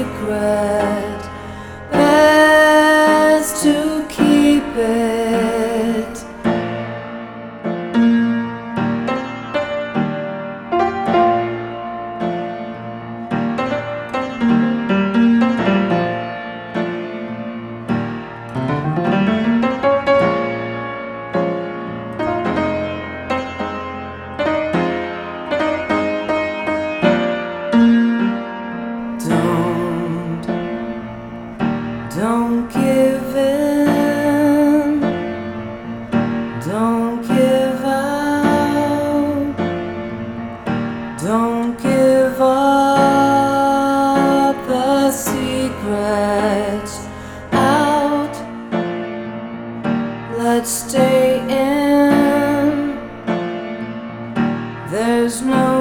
secret, best to keep it. Don't give in, don't give out, don't give up the secrets out. Let's stay in, there's no